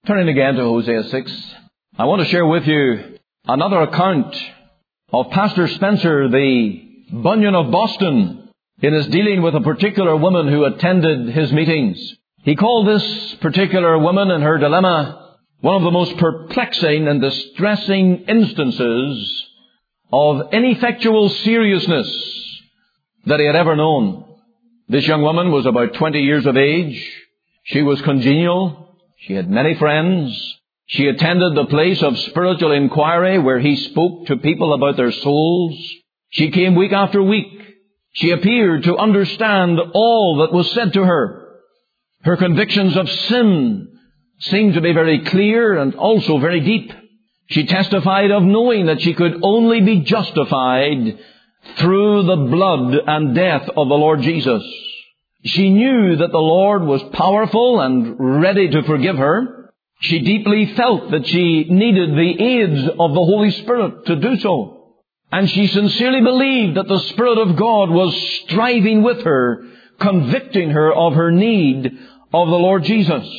Turning again to Hosea 6, I want to share with you another account of Pastor Spencer, the Bunyan of Boston, in his dealing with a particular woman who attended his meetings. He called this particular woman and her dilemma one of the most perplexing and distressing instances of ineffectual seriousness that he had ever known. This young woman was about 20 years of age. She was congenial. She had many friends. She attended the place of spiritual inquiry where he spoke to people about their souls. She came week after week. She appeared to understand all that was said to her. Her convictions of sin seemed to be very clear and also very deep. She testified of knowing that she could only be justified through the blood and death of the Lord Jesus. She knew that the Lord was powerful and ready to forgive her. She deeply felt that she needed the aids of the Holy Spirit to do so. And she sincerely believed that the Spirit of God was striving with her, convicting her of her need of the Lord Jesus.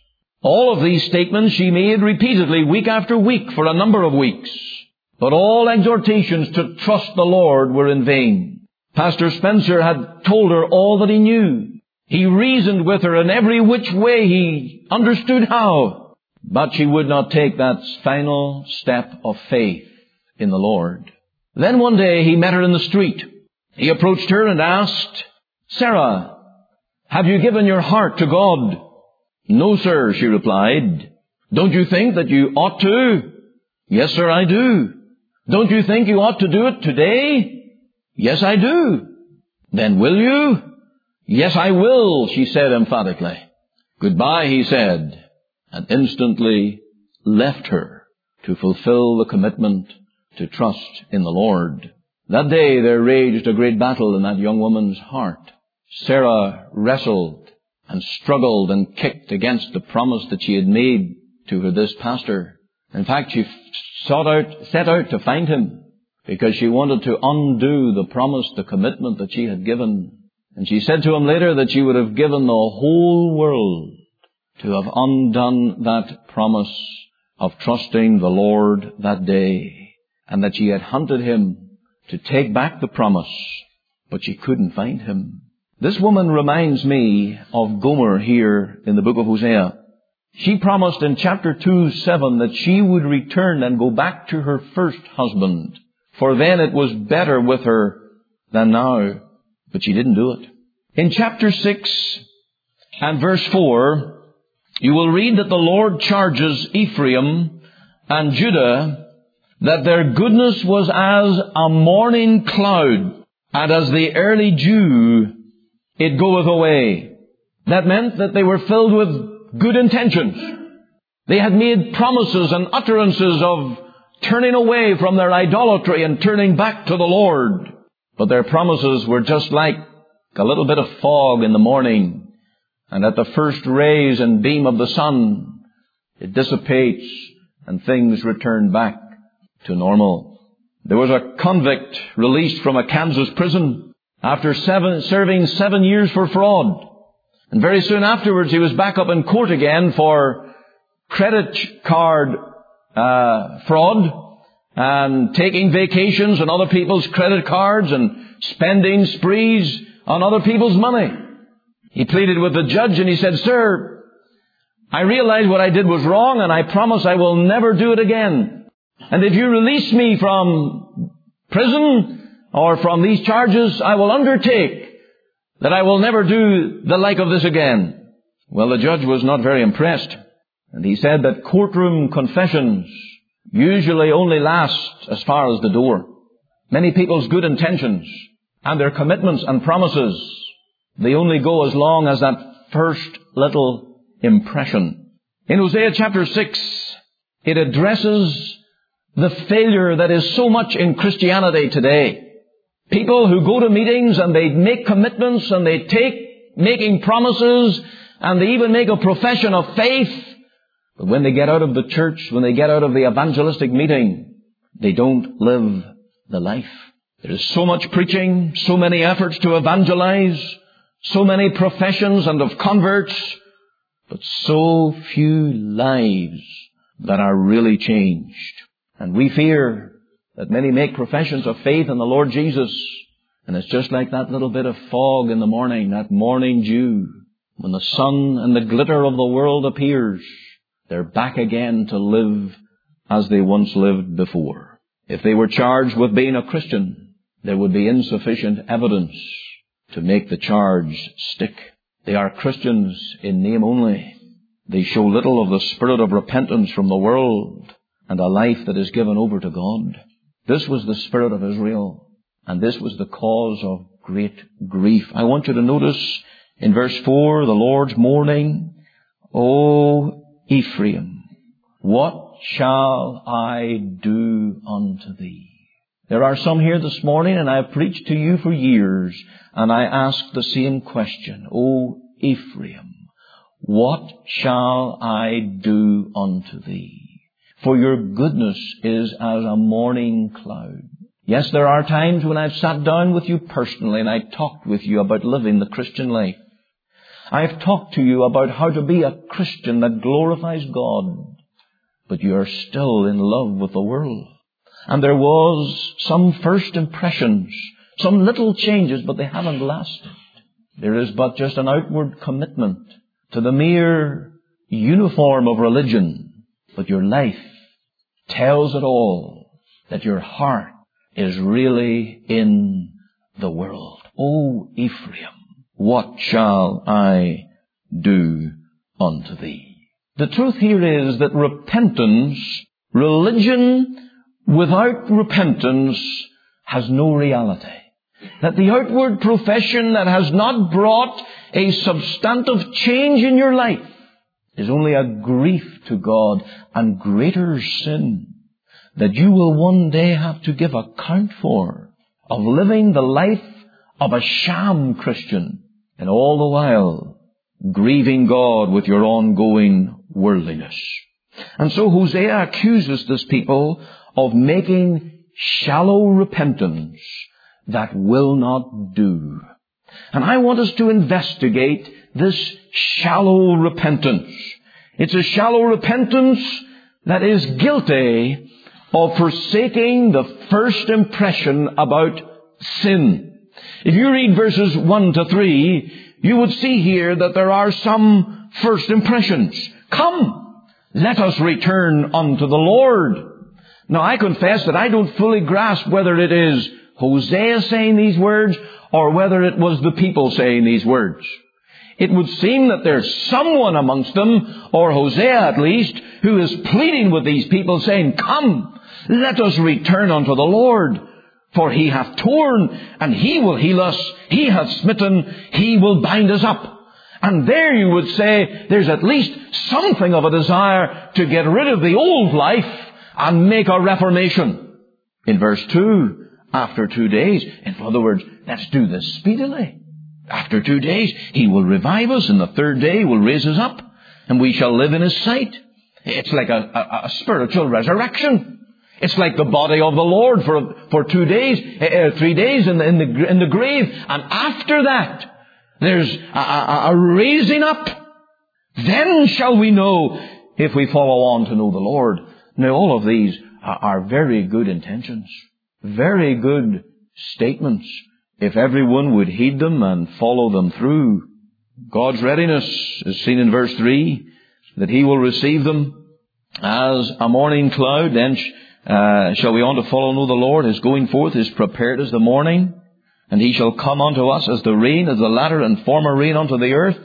All of these statements she made repeatedly, week after week, for a number of weeks. But all exhortations to trust the Lord were in vain. Pastor Spencer had told her all that he knew. He reasoned with her in every which way he understood how. But she would not take that final step of faith in the Lord. Then one day he met her in the street. He approached her and asked, "Sarah, have you given your heart to God?" "No, sir," she replied. "Don't you think that you ought to?" "Yes, sir, I do." "Don't you think you ought to do it today?" "Yes, I do." "Then will you?" "Yes, I will," she said emphatically. "Goodbye," he said, and instantly left her to fulfill the commitment to trust in the Lord. That day there raged a great battle in that young woman's heart. Sarah wrestled and struggled and kicked against the promise that she had made to this pastor. In fact, she set out to find him because she wanted to undo the promise, the commitment that she had given. And she said to him later that she would have given the whole world to have undone that promise of trusting the Lord that day, and that she had hunted him to take back the promise, but she couldn't find him. This woman reminds me of Gomer here in the book of Hosea. She promised in chapter 2:7 that she would return and go back to her first husband, for then it was better with her than now. But she didn't do it. In chapter 6 and verse 4, you will read that the Lord charges Ephraim and Judah that their goodness was as a morning cloud, and as the early dew, it goeth away. That meant that they were filled with good intentions. They had made promises and utterances of turning away from their idolatry and turning back to the Lord. But their promises were just like a little bit of fog in the morning, and at the first rays and beam of the sun, it dissipates and things return back to normal. There was a convict released from a Kansas prison after serving 7 years for fraud. And very soon afterwards he was back up in court again for credit card fraud and taking vacations on other people's credit cards and spending sprees on other people's money. He pleaded with the judge and he said, "Sir, I realize what I did was wrong, and I promise I will never do it again. And if you release me from prison or from these charges, I will undertake that I will never do the like of this again." Well, the judge was not very impressed. And he said that courtroom confessions usually only last as far as the door. Many people's good intentions and their commitments and promises, they only go as long as that first little impression. In Hosea chapter 6, it addresses the failure that is so much in Christianity today. People who go to meetings and they make commitments and they take making promises and they even make a profession of faith. But when they get out of the church, when they get out of the evangelistic meeting, they don't live the life. There is so much preaching, so many efforts to evangelize, so many professions and of converts, but so few lives that are really changed. And we fear that many make professions of faith in the Lord Jesus, and it's just like that little bit of fog in the morning, that morning dew. When the sun and the glitter of the world appears, they're back again to live as they once lived before. If they were charged with being a Christian, there would be insufficient evidence to make the charge stick. They are Christians in name only. They show little of the spirit of repentance from the world and a life that is given over to God. This was the spirit of Israel, and this was the cause of great grief. I want you to notice in verse 4, the Lord's mourning, O Ephraim, what shall I do unto thee? There are some here this morning, and I have preached to you for years, and I ask the same question. O Ephraim, what shall I do unto thee? For your goodness is as a morning cloud. Yes, there are times when I've sat down with you personally and I talked with you about living the Christian life. I've talked to you about how to be a Christian that glorifies God, but you are still in love with the world. And there was some first impressions, some little changes, but they haven't lasted. There is but just an outward commitment to the mere uniform of religion, but your life tells it all that your heart is really in the world. O Ephraim, what shall I do unto thee? The truth here is that repentance, religion without repentance, has no reality. That the outward profession that has not brought a substantive change in your life is only a grief to God and greater sin that you will one day have to give account for, of living the life of a sham Christian, and all the while grieving God with your ongoing worldliness. And so Hosea accuses this people of making shallow repentance that will not do. And I want us to investigate this shallow repentance. It's a shallow repentance that is guilty of forsaking the first impression about sin. If you read verses 1 to 3, you would see here that there are some first impressions. Come, let us return unto the Lord. Now, I confess that I don't fully grasp whether it is Hosea saying these words or whether it was the people saying these words. It would seem that there's someone amongst them, or Hosea at least, who is pleading with these people saying, come, let us return unto the Lord. For He hath torn, and He will heal us. He hath smitten, He will bind us up. And there you would say there's at least something of a desire to get rid of the old life and make a reformation. In verse 2, after 2 days, in other words, let's do this speedily. After 2 days, He will revive us, and the third day He will raise us up, and we shall live in His sight. It's like a spiritual resurrection. It's like the body of the Lord for 2 days, 3 days in the grave, and after that, there's a raising up. Then shall we know if we follow on to know the Lord. Now, all of these are very good intentions, very good statements, if everyone would heed them and follow them through. God's readiness is seen in verse 3, that He will receive them as a morning cloud. Then shall we on to follow know the Lord. His going forth is prepared as the morning, and He shall come unto us as the rain, as the latter and former rain unto the earth.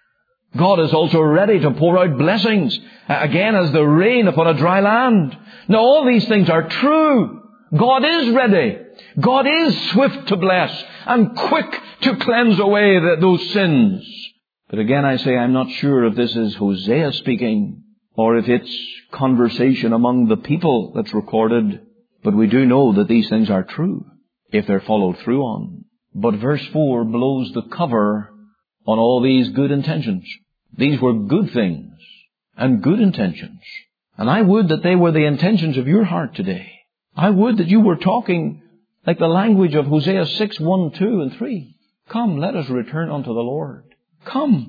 God is also ready to pour out blessings, again as the rain upon a dry land. Now all these things are true. God is ready. God is swift to bless and quick to cleanse away those sins. But again I say I'm not sure if this is Hosea speaking or if it's conversation among the people that's recorded. But we do know that these things are true if they're followed through on. But verse 4 blows the cover on all these good intentions. These were good things and good intentions. And I would that they were the intentions of your heart today. I would that you were talking like the language of Hosea 6, 1, 2, and 3. Come, let us return unto the Lord. Come,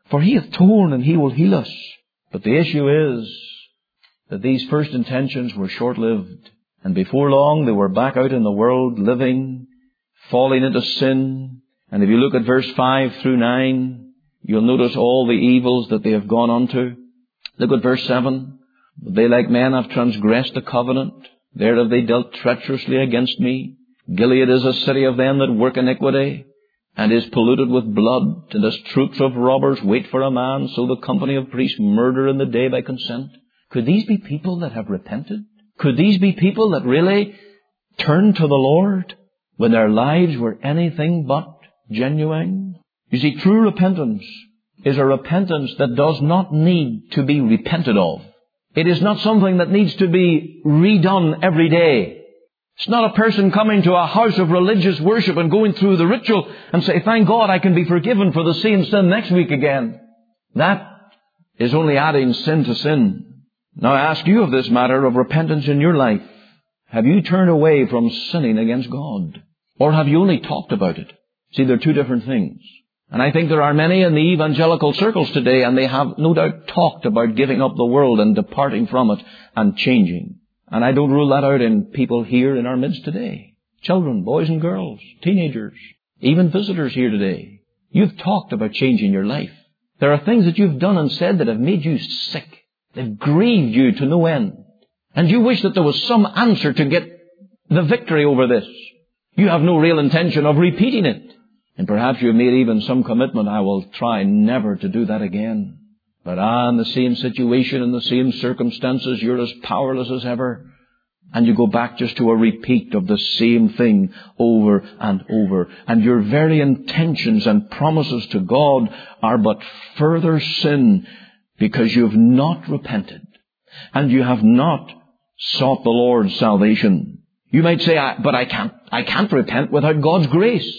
For he hath torn, and he will heal us. But the issue is that these first intentions were short-lived. And before long, they were back out in the world, living, falling into sin. And if you look at verse 5 through 9, you'll notice all the evils that they have gone unto. Look at verse 7. They like men have transgressed the covenant. There have they dealt treacherously against me. Gilead is a city of them that work iniquity, and is polluted with blood, and as troops of robbers wait for a man, so the company of priests murder in the day by consent. Could these be people that have repented? Could these be people that really turned to the Lord when their lives were anything but genuine? You see, true repentance is a repentance that does not need to be repented of. It is not something that needs to be redone every day. It's not a person coming to a house of religious worship and going through the ritual and say, thank God I can be forgiven for the same sin next week again. That is only adding sin to sin. Now I ask you of this matter of repentance in your life. Have you turned away from sinning against God? Or have you only talked about it? See, they're two different things. And I think there are many in the evangelical circles today, and they have no doubt talked about giving up the world and departing from it and changing. And I don't rule that out in people here in our midst today. Children, boys and girls, teenagers, even visitors here today. You've talked about changing your life. There are things that you've done and said that have made you sick. They've grieved you to no end. And you wish that there was some answer to get the victory over this. You have no real intention of repeating it. And perhaps you've made even some commitment, I will try never to do that again. But in the same situation, in the same circumstances, you're as powerless as ever. And you go back just to a repeat of the same thing over and over. And your very intentions and promises to God are but further sin because you have not repented. And you have not sought the Lord's salvation. You might say, but I can't repent without God's grace.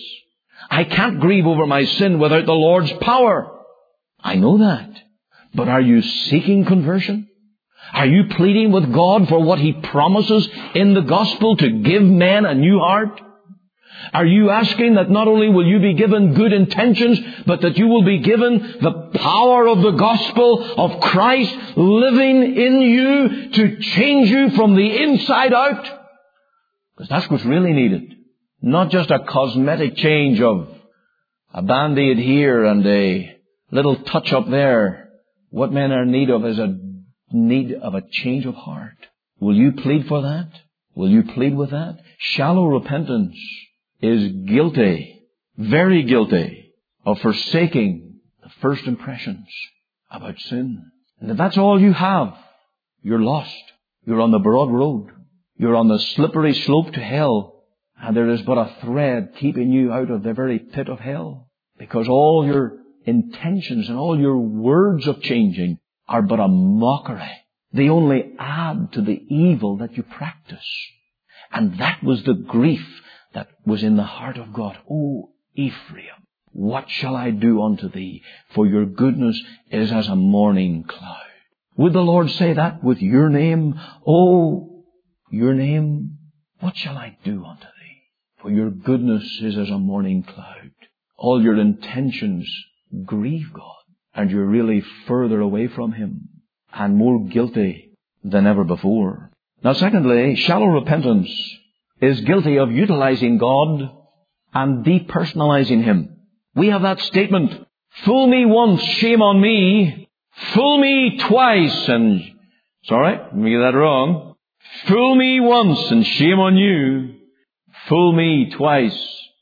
I can't grieve over my sin without the Lord's power. I know that. But are you seeking conversion? Are you pleading with God for what He promises in the gospel to give men a new heart? Are you asking that not only will you be given good intentions, but that you will be given the power of the gospel of Christ living in you to change you from the inside out? Because that's what's really needed. Not just a cosmetic change of a band-aid here and a little touch-up there. What men are in need of is a need of a change of heart. Will you plead for that? Will you plead with that? Shallow repentance is guilty, very guilty, of forsaking the first impressions about sin. And if that's all you have, you're lost. You're on the broad road. You're on the slippery slope to hell. And there is but a thread keeping you out of the very pit of hell. Because all your intentions and all your words of changing are but a mockery. They only add to the evil that you practice. And that was the grief that was in the heart of God. O Ephraim, what shall I do unto thee? For your goodness is as a morning cloud. Would the Lord say that with your name? Oh, your name, what shall I do unto thee? For your goodness is as a morning cloud. All your intentions grieve God. And you're really further away from Him and more guilty than ever before. Now secondly, shallow repentance is guilty of utilizing God and depersonalizing Him. We have that statement, fool me once, shame on me. Fool me twice and... Sorry, let me get that wrong. Fool me once and shame on you. Fool me twice,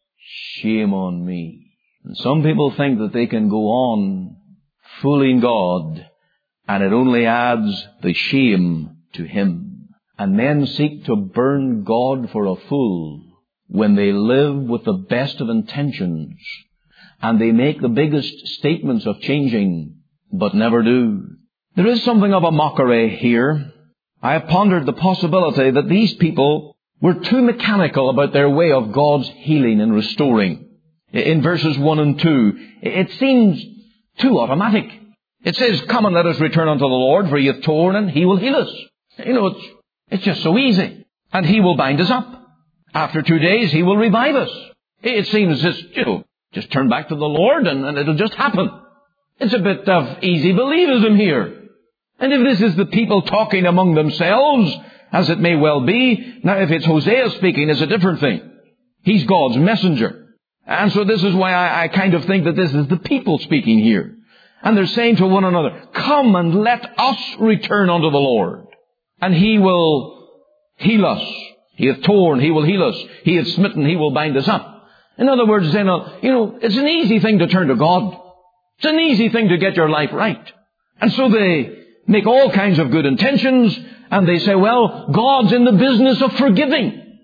shame on me. And some people think that they can go on fooling God, and it only adds the shame to Him. And men seek to burn God for a fool when they live with the best of intentions, and they make the biggest statements of changing, but never do. There is something of a mockery here. I have pondered the possibility that these people were too mechanical about their way of God's healing and restoring. In verses 1 and 2, it seems too automatic. It says, come and let us return unto the Lord, for He hath torn and He will heal us. You know, it's just so easy. And He will bind us up. After 2 days, He will revive us. It seems just turn back to the Lord and it'll just happen. It's a bit of easy believism here. And if this is the people talking among themselves, as it may well be, now if it's Hosea speaking, it's a different thing. He's God's messenger. And so this is why I kind of think that this is the people speaking here. And they're saying to one another, come and let us return unto the Lord, and He will heal us. He hath torn, He will heal us. He hath smitten, He will bind us up. In other words, saying, it's an easy thing to turn to God. It's an easy thing to get your life right. And so they make all kinds of good intentions, and they say, well, God's in the business of forgiving.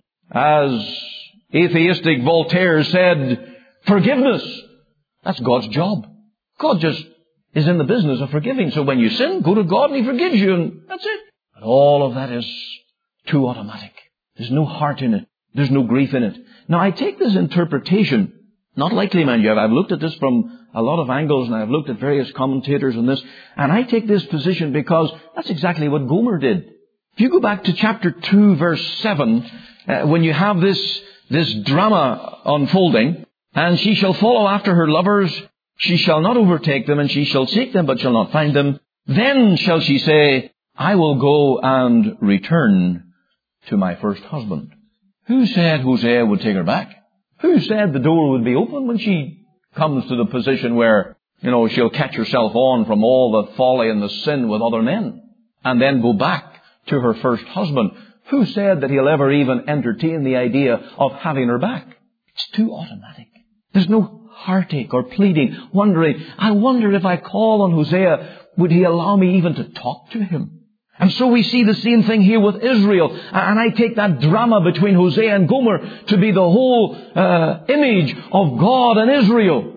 As atheistic Voltaire said, forgiveness, that's God's job. God just is in the business of forgiving. So when you sin, go to God and He forgives you, and that's it. But all of that is too automatic. There's no heart in it. There's no grief in it. Now, I take this interpretation, not lightly, man. I've looked at this from a lot of angles, and I've looked at various commentators on this, and I take this position because that's exactly what Gomer did. If you go back to chapter 2, verse 7, when you have this drama unfolding, and she shall follow after her lovers, she shall not overtake them, and she shall seek them, but shall not find them. Then shall she say, I will go and return to my first husband. Who said Hosea would take her back? Who said the door would be open when she comes to the position where, she'll catch herself on from all the folly and the sin with other men, and then go back to her first husband? Who said that he'll ever even entertain the idea of having her back? It's too automatic. There's no heartache or pleading, wondering, I wonder if I call on Hosea, would he allow me even to talk to him? And so we see the same thing here with Israel. And I take that drama between Hosea and Gomer to be the whole image of God and Israel.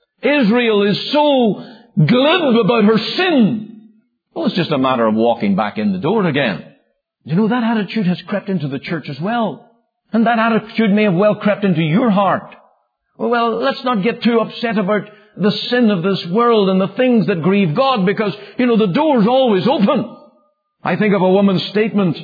Israel is so glib about her sin. Well, it's just a matter of walking back in the door again. That attitude has crept into the church as well. And that attitude may have well crept into your heart. Well, let's not get too upset about the sin of this world and the things that grieve God, because, the door's always open. I think of a woman's statement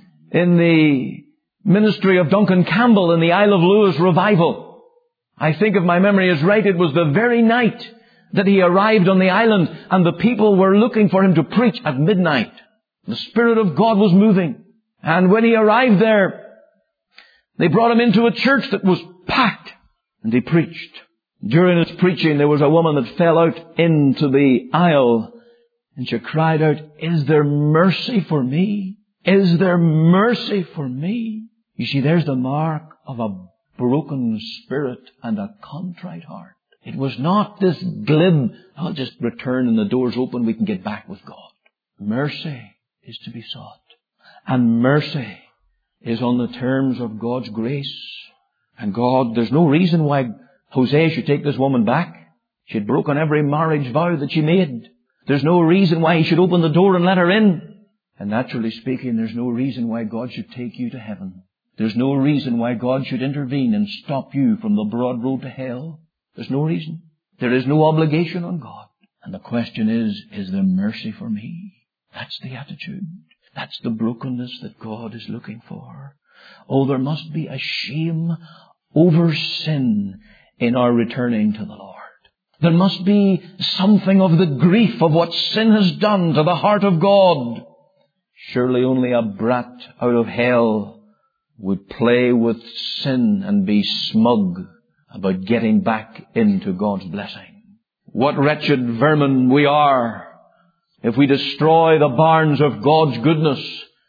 in the ministry of Duncan Campbell in the Isle of Lewis revival. I think, if my memory is right, it was the very night that he arrived on the island, and the people were looking for him to preach at midnight. The Spirit of God was moving. And when he arrived there, they brought him into a church that was packed, and he preached. During his preaching, there was a woman that fell out into the aisle, and she cried out, is there mercy for me? Is there mercy for me? You see, there's the mark of a broken spirit and a contrite heart. It was not this glib, I'll just return and the door's open, we can get back with God. Mercy is to be sought. And mercy is on the terms of God's grace. And God, there's no reason why Hosea should take this woman back. She had broken every marriage vow that she made. There's no reason why He should open the door and let her in. And naturally speaking, there's no reason why God should take you to heaven. There's no reason why God should intervene and stop you from the broad road to hell. There's no reason. There is no obligation on God. And the question is there mercy for me? That's the attitude. That's the brokenness that God is looking for. Oh, there must be a shame over sin in our returning to the Lord. There must be something of the grief of what sin has done to the heart of God. Surely only a brat out of hell would play with sin and be smug about getting back into God's blessing. What wretched vermin we are if we destroy the barns of God's goodness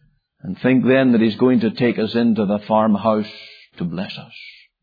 and think then that He's going to take us into the farmhouse to bless us.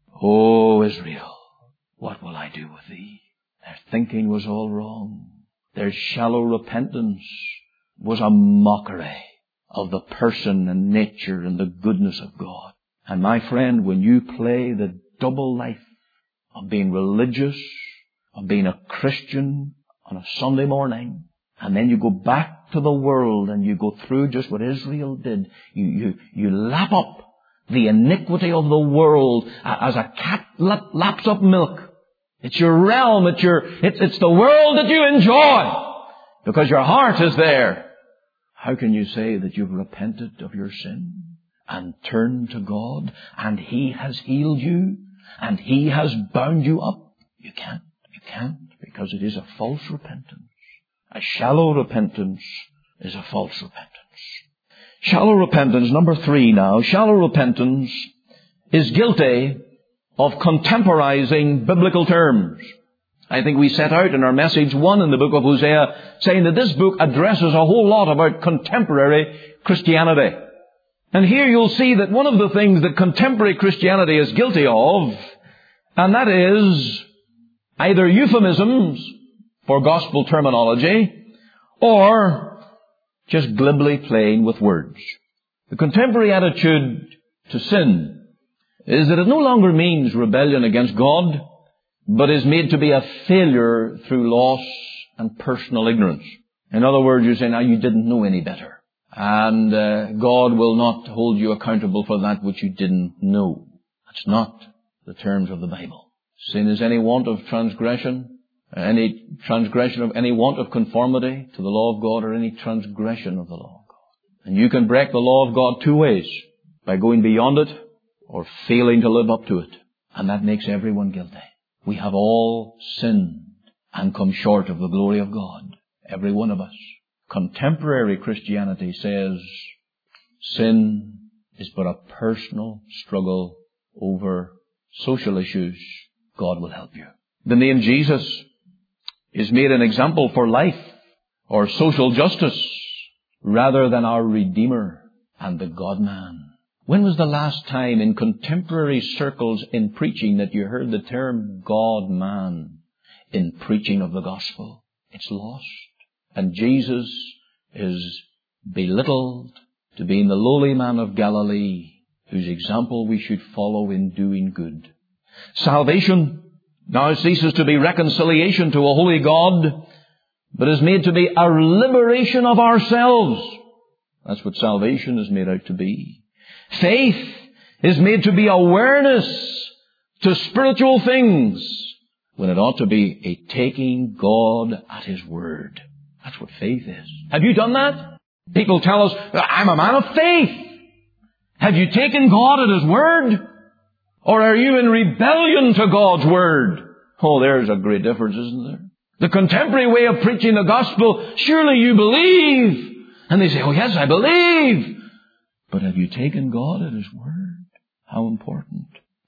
Oh, Israel, what will I do with thee? Their thinking was all wrong. Their shallow repentance was a mockery of the person and nature and the goodness of God. And my friend, when you play the double life of being religious, of being a Christian on a Sunday morning, and then you go back to the world and you go through just what Israel did, you lap up the iniquity of the world as a cat laps up milk. It's your realm. It's the world that you enjoy because your heart is there. How can you say that you've repented of your sin and turned to God and He has healed you and He has bound you up? You can't. because it is a false repentance. A shallow repentance is a false repentance. Shallow repentance, number 3 now. Shallow repentance is guilty of contemporizing biblical terms. I think we set out in our message 1 in the book of Hosea, saying that this book addresses a whole lot about contemporary Christianity. And here you'll see that one of the things that contemporary Christianity is guilty of, and that is either euphemisms for gospel terminology, or just glibly playing with words. The contemporary attitude to sin is that it no longer means rebellion against God, but is made to be a failure through loss and personal ignorance. In other words, you say, now you didn't know any better. And God will not hold you accountable for that which you didn't know. That's not the terms of the Bible. Sin is any want of transgression, any transgression of any want of conformity to the law of God, or any transgression of the law of God. And you can break the law of God 2 ways: by going beyond it or failing to live up to it. And that makes everyone guilty. We have all sinned and come short of the glory of God. Every one of us. Contemporary Christianity says sin is but a personal struggle over social issues. God will help you. The name Jesus is made an example for life or social justice rather than our Redeemer and the God-man. When was the last time in contemporary circles in preaching that you heard the term God-man in preaching of the gospel? It's lost. And Jesus is belittled to being the lowly man of Galilee, whose example we should follow in doing good. Salvation now ceases to be reconciliation to a holy God, but is made to be a liberation of ourselves. That's what salvation is made out to be. Faith is made to be awareness to spiritual things, when it ought to be a taking God at His word. That's what faith is. Have you done that? People tell us, I'm a man of faith. Have you taken God at His word? Or are you in rebellion to God's word? Oh, there's a great difference, isn't there? The contemporary way of preaching the gospel, surely you believe. And they say, oh yes, I believe. But have you taken God at His word? How important.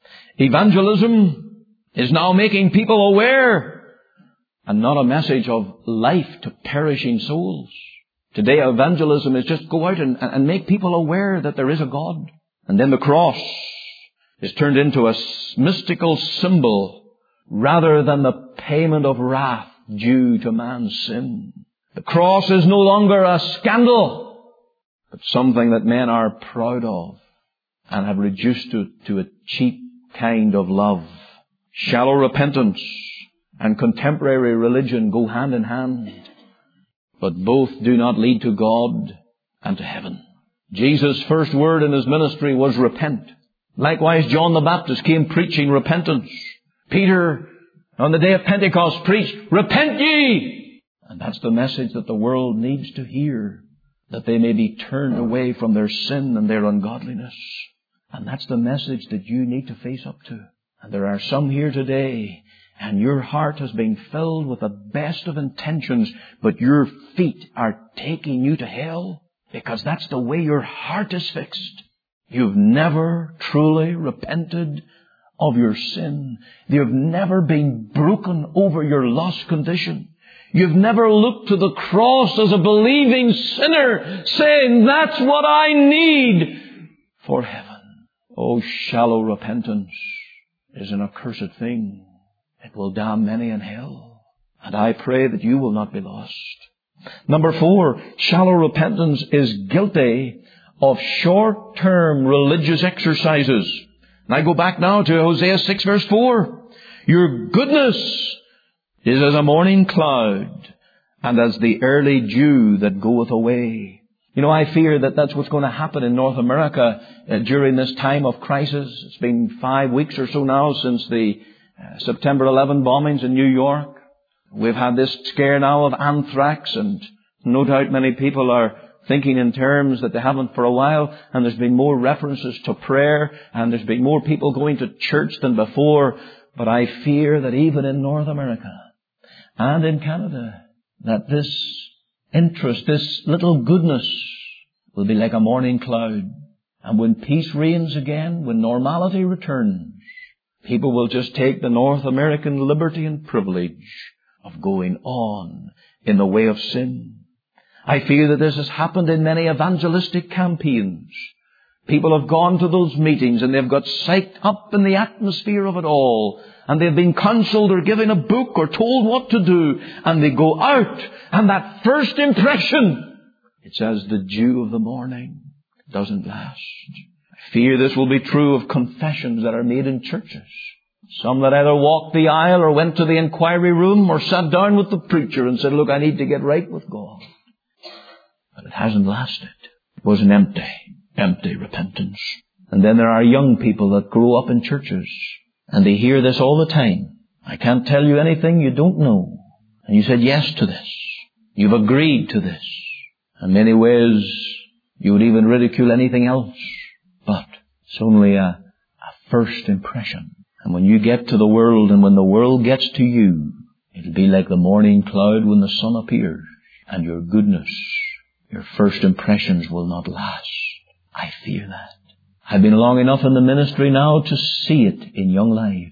Evangelism is now making people aware, and not a message of life to perishing souls. Today evangelism is just go out and make people aware that there is a God. And then the cross is turned into a mystical symbol rather than the payment of wrath due to man's sin. The cross is no longer a scandal, but something that men are proud of and have reduced to a cheap kind of love. Shallow repentance and contemporary religion go hand in hand, but both do not lead to God and to heaven. Jesus' first word in His ministry was repent. Likewise, John the Baptist came preaching repentance. Peter, on the day of Pentecost, preached, repent ye! And that's the message that the world needs to hear, that they may be turned away from their sin and their ungodliness. And that's the message that you need to face up to. And there are some here today, and your heart has been filled with the best of intentions, but your feet are taking you to hell, because that's the way your heart is fixed. You've never truly repented of your sin. You've never been broken over your lost condition. You've never looked to the cross as a believing sinner, saying, that's what I need for heaven. Oh, shallow repentance is an accursed thing. It will damn many in hell. And I pray that you will not be lost. Number 4, shallow repentance is guilty of short-term religious exercises. And I go back now to Hosea 6 verse 4. Your goodness is as a morning cloud, and as the early dew that goeth away. You know, I fear that that's what's going to happen in North America during this time of crisis. It's been 5 weeks or so now since the September 11 bombings in New York. We've had this scare now of anthrax, and no doubt many people are thinking in terms that they haven't for a while, and there's been more references to prayer, and there's been more people going to church than before. But I fear that even in North America, and in Canada, that this interest, this little goodness will be like a morning cloud. And when peace reigns again, when normality returns, people will just take the North American liberty and privilege of going on in the way of sin. I fear that this has happened in many evangelistic campaigns. People have gone to those meetings and they've got psyched up in the atmosphere of it all. And they've been counseled or given a book or told what to do. And they go out, and that first impression, it's as the dew of the morning, doesn't last. I fear this will be true of confessions that are made in churches. Some that either walked the aisle or went to the inquiry room or sat down with the preacher and said, look, I need to get right with God. But it hasn't lasted. It was an empty repentance. And then there are young people that grow up in churches and they hear this all the time. I can't tell you anything you don't know. And you said yes to this. You've agreed to this. In many ways, you would even ridicule anything else. But it's only a first impression. And when you get to the world and when the world gets to you, it'll be like the morning cloud when the sun appears. And your goodness, your first impressions will not last. I fear that. I've been long enough in the ministry now to see it in young lives.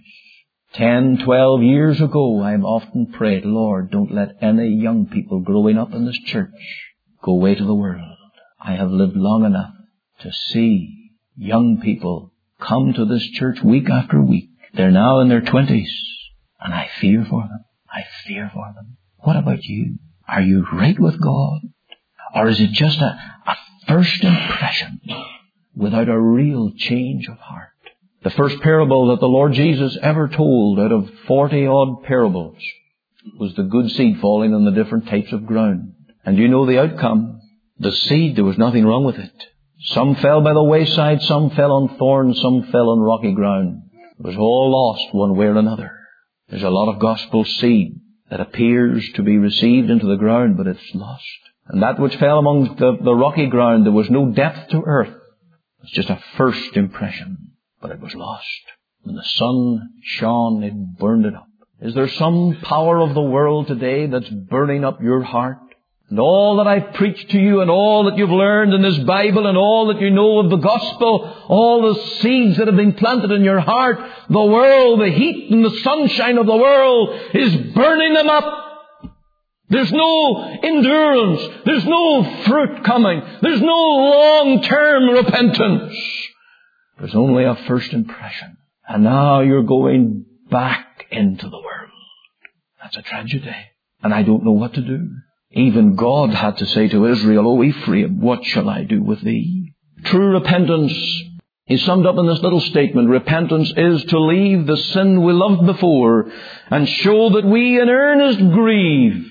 10, 12 years ago, I've often prayed, Lord, don't let any young people growing up in this church go away to the world. I have lived long enough to see young people come to this church week after week. They're now in their 20s, and I fear for them. I fear for them. What about you? Are you right with God? Or is it just a first impression without a real change of heart? The first parable that the Lord Jesus ever told out of 40-odd parables was the good seed falling on the different types of ground. And you know the outcome. The seed, there was nothing wrong with it. Some fell by the wayside, some fell on thorns, some fell on rocky ground. It was all lost one way or another. There's a lot of gospel seed that appears to be received into the ground, but it's lost. And that which fell among the rocky ground, there was no depth to earth. It's just a first impression, but it was lost. When the sun shone, it burned it up. Is there some power of the world today that's burning up your heart? And all that I've preached to you and all that you've learned in this Bible and all that you know of the gospel, all the seeds that have been planted in your heart, the world, the heat and the sunshine of the world is burning them up. There's no endurance. There's no fruit coming. There's no long-term repentance. There's only a first impression. And now you're going back into the world. That's a tragedy. And I don't know what to do. Even God had to say to Israel, O Ephraim, what shall I do with thee? True repentance is summed up in this little statement. Repentance is to leave the sin we loved before and show that we in earnest grieve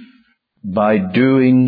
by doing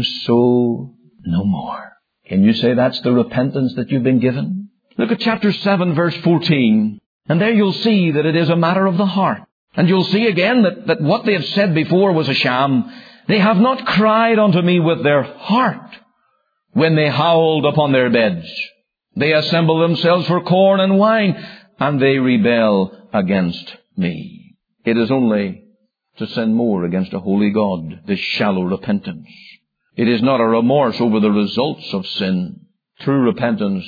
so no more. Can you say that's the repentance that you've been given? Look at chapter 7, verse 14. And there you'll see that it is a matter of the heart. And you'll see again that what they have said before was a sham. They have not cried unto me with their heart when they howled upon their beds. They assemble themselves for corn and wine, and they rebel against me. It is only to sin more against a holy God, this shallow repentance. It is not a remorse over the results of sin. True repentance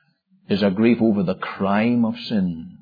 is a grief over the crime of sin.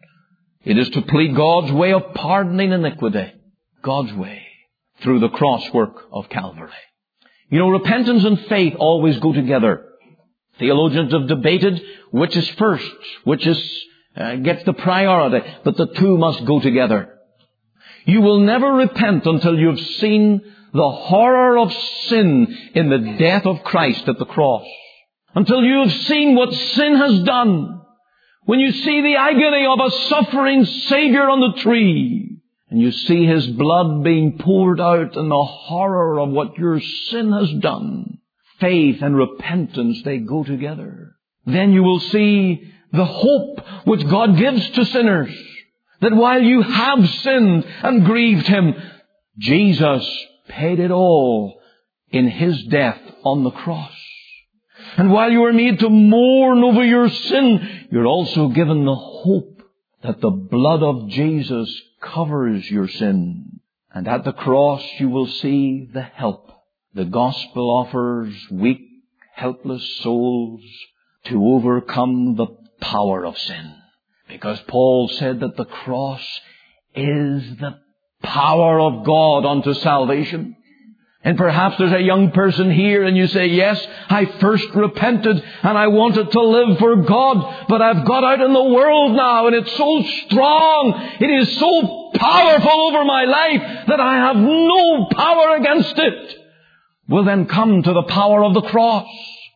It is to plead God's way of pardoning iniquity, God's way, through the cross work of Calvary. You know, repentance and faith always go together. Theologians have debated which is first, which gets the priority, but the two must go together. You will never repent until you have seen the horror of sin in the death of Christ at the cross. Until you have seen what sin has done. When you see the agony of a suffering Savior on the tree, and you see His blood being poured out and the horror of what your sin has done, faith and repentance, they go together. Then you will see the hope which God gives to sinners, that while you have sinned and grieved Him, Jesus paid it all in His death on the cross. And while you are made to mourn over your sin, you're also given the hope that the blood of Jesus covers your sin And at the cross you will see the help the gospel offers weak, helpless souls to overcome the power of sin. Because Paul said that the cross is the power of God unto salvation. And perhaps there's a young person here and you say, yes, I first repented and I wanted to live for God, but I've got out in the world now and it's so strong, it is so powerful over my life that I have no power against it. Well, then come to the power of the cross.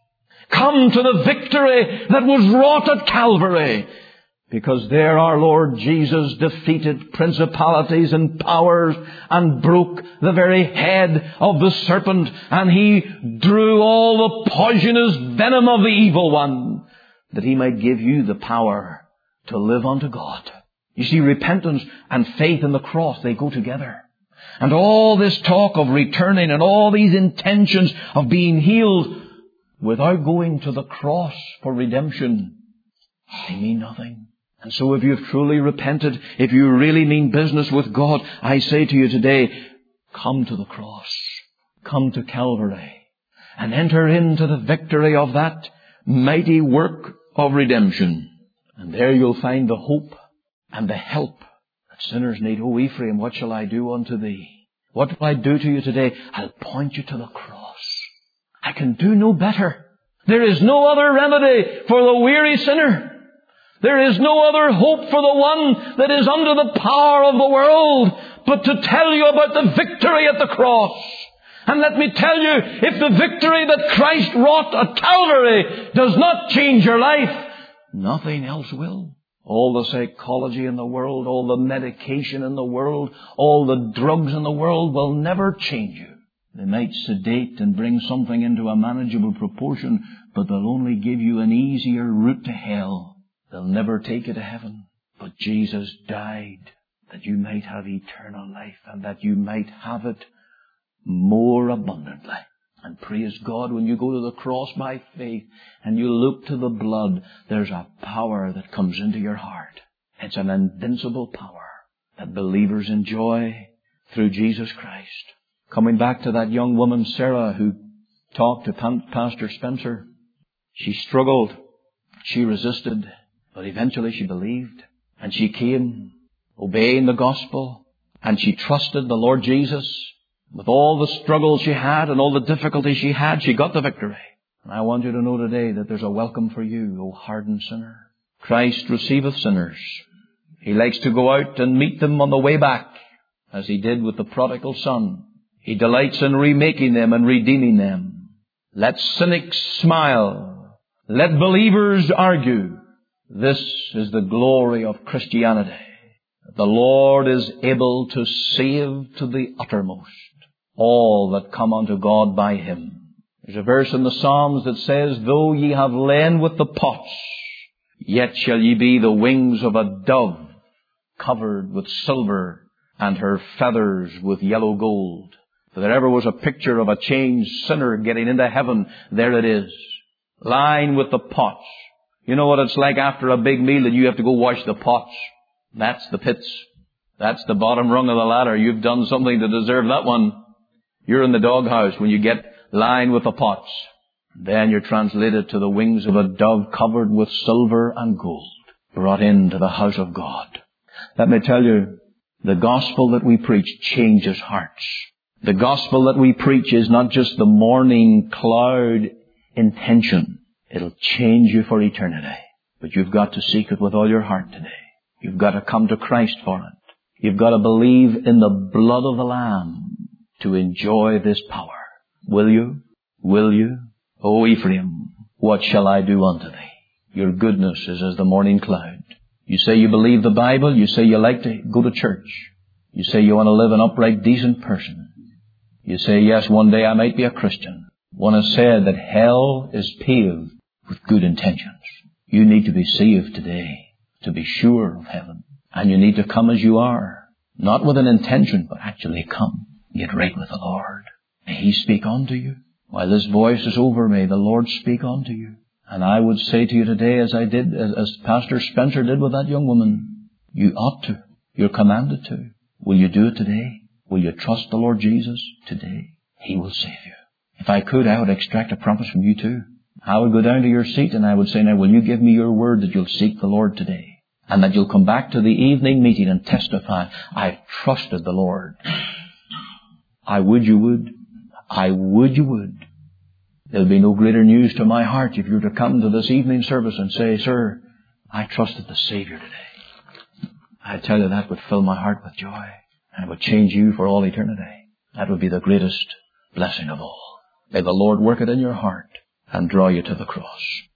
Come to the victory that was wrought at Calvary. Because there our Lord Jesus defeated principalities and powers and broke the very head of the serpent, and He drew all the poisonous venom of the evil one, that He might give you the power to live unto God. You see, repentance and faith in the cross, they go together. And all this talk of returning and all these intentions of being healed without going to the cross for redemption, they mean nothing. And so if you've truly repented, if you really mean business with God, I say to you today, come to the cross. Come to Calvary. And enter into the victory of that mighty work of redemption. And there you'll find the hope and the help that sinners need. Oh, Ephraim, what shall I do unto thee? What will I do to you today? I'll point you to the cross. I can do no better. There is no other remedy for the weary sinner. There is no other hope for the one that is under the power of the world but to tell you about the victory at the cross. And let me tell you, if the victory that Christ wrought at Calvary does not change your life, nothing else will. All the psychology in the world, all the medication in the world, all the drugs in the world will never change you. They might sedate and bring something into a manageable proportion, but they'll only give you an easier route to hell. They'll never take you to heaven. But Jesus died that you might have eternal life and that you might have it more abundantly. And praise God, when you go to the cross by faith and you look to the blood, there's a power that comes into your heart. It's an invincible power that believers enjoy through Jesus Christ. Coming back to that young woman, Sarah, who talked to Pastor Spencer, she struggled, she resisted, but eventually she believed, and she came obeying the gospel, and she trusted the Lord Jesus. With all the struggles she had and all the difficulties she had, she got the victory. And I want you to know today that there's a welcome for you, O hardened sinner. Christ receiveth sinners. He likes to go out and meet them on the way back, as He did with the prodigal son. He delights in remaking them and redeeming them. Let cynics smile. Let believers argue. This is the glory of Christianity. The Lord is able to save to the uttermost all that come unto God by Him. There's a verse in the Psalms that says, though ye have lain with the pots, yet shall ye be the wings of a dove, covered with silver, and her feathers with yellow gold. If there ever was a picture of a changed sinner getting into heaven, there it is. Lying with the pots. You know what it's like after a big meal that you have to go wash the pots. That's the pits. That's the bottom rung of the ladder. You've done something to deserve that one. You're in the doghouse when you get lying with the pots. Then you're translated to the wings of a dove covered with silver and gold, brought into the house of God. Let me tell you, the gospel that we preach changes hearts. The gospel that we preach is not just the morning cloud intention. It'll change you for eternity. But you've got to seek it with all your heart today. You've got to come to Christ for it. You've got to believe in the blood of the Lamb to enjoy this power. Will you? Will you? O Ephraim, what shall I do unto thee? Your goodness is as the morning cloud. You say you believe the Bible. You say you like to go to church. You say you want to live an upright, decent person. You say, yes, one day I might be a Christian. One has said that hell is paved with good intentions. You need to be saved today to be sure of heaven. And you need to come as you are. Not with an intention, but actually come. Get right with the Lord. May He speak unto you. While this voice is over, may the Lord speak unto you. And I would say to you today, as I did, as Pastor Spencer did with that young woman, you ought to. You're commanded to. Will you do it today? Will you trust the Lord Jesus today? He will save you. If I could, I would extract a promise from you too. I would go down to your seat and I would say, now will you give me your word that you'll seek the Lord today? And that you'll come back to the evening meeting and testify, I've trusted the Lord. I would you would. I would you would. There'll be no greater news to my heart if you were to come to this evening service and say, sir, I trusted the Savior today. I tell you, that would fill my heart with joy. And it would change you for all eternity. That would be the greatest blessing of all. May the Lord work it in your heart and draw you to the cross.